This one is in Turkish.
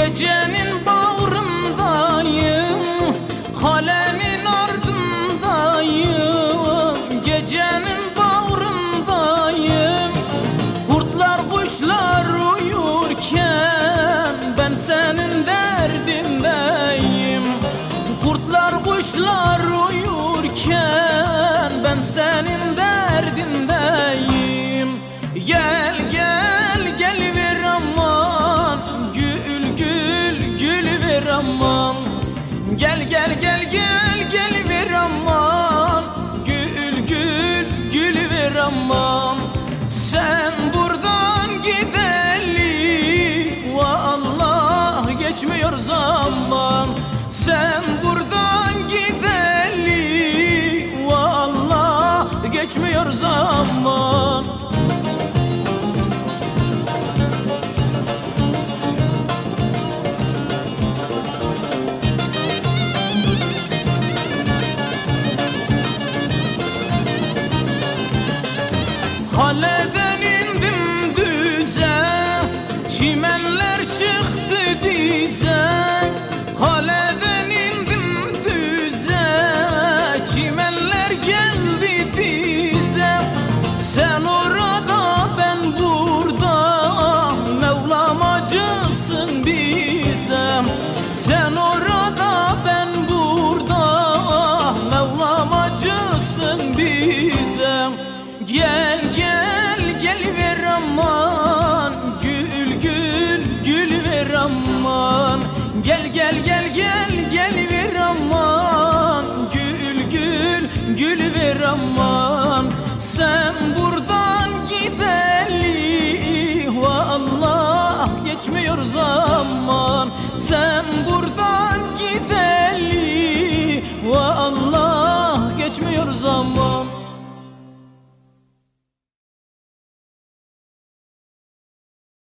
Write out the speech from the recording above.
Gecenin bağrındayım, kalemin ardındayım. Gecenin bağrındayım, kurtlar kuşlar uyurken ben senin derdindeyim. Kurtlar kuşlar uyurken ben senin derdindeyim. Gel gel gel ver aman, gül gül gül ver aman. Gel gel gel gel gel ver aman, gül gül gül ver aman. Sen buradan gideli vallahi geçmiyor zaman. Sen buradan gideli vallahi geçmiyor zaman. Kaleden indim düze, çimenler çıktı dize. Kaleden indim düze, çimenler geldi dize. Sen orada ben burada, Mevlam acısın bize. Sen orada ben burada, Mevlam acısın bize. Gel gel gel ver aman, gül gül gül ver aman. Gel gel gel gel gel ver aman, gül gül gül ver aman. Sen buradan gideli vallahi geçmiyor zaman. Sen